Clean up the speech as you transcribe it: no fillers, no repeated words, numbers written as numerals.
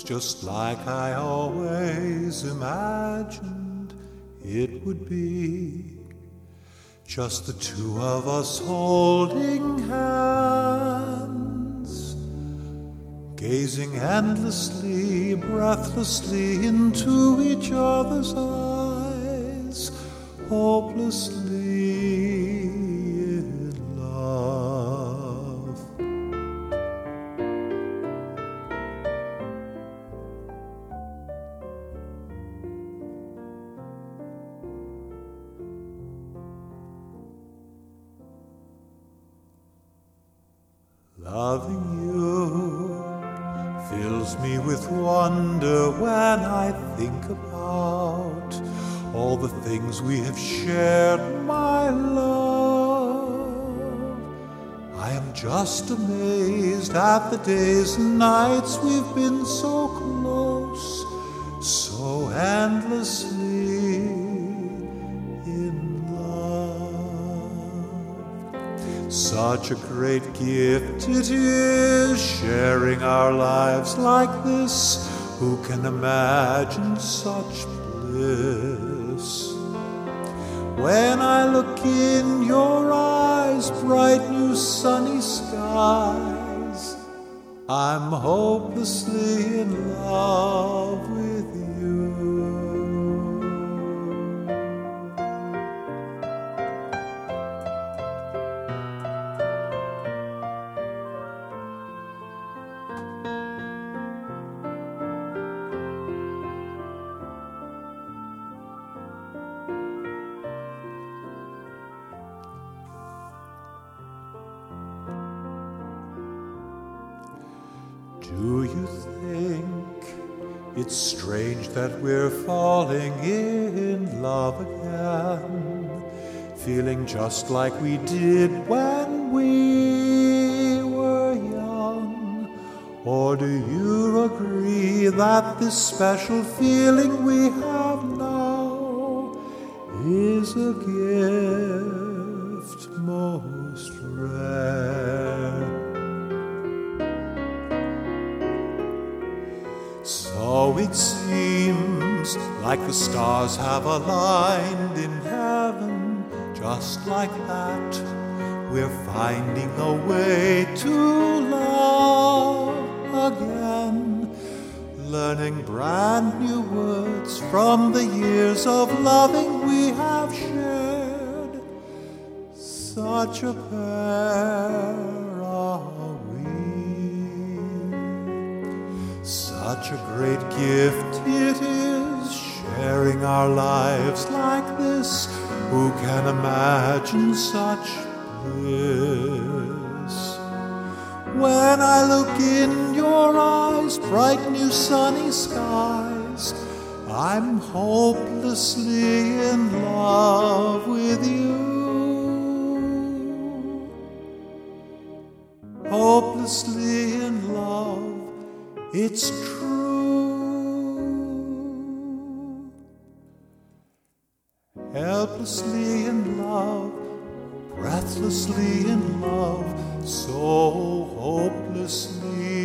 just like I always imagined it would be. Just the two of us holding hands, gazing endlessly, breathlessly into each other's eyes, hopelessly in love. Loving you fills me with wonder when I think about all the things we have shared, my love. I am just amazed at the days and nights we've been so close, so endlessly in love. Such a great gift it is, sharing our lives like this. Who can imagine such bliss? When I look in your eyes, bright new sunny skies, I'm hopelessly in love with you. Do you think it's strange that we're falling in love again, feeling just like we did when we were young? Or do you agree that this special feeling we have now is a gift most rare? So it seems like the stars have aligned in heaven, just like that. We're finding a way to love again, learning brand new words from the years of loving we have shared. Such a pair are we. Such a great gift it is, sharing our lives like this. Who can imagine such bliss? When I look in your eyes, bright new sunny skies, I'm hopelessly in love with you. Hopelessly in love. It's true. Helplessly in love, breathlessly in love, so hopelessly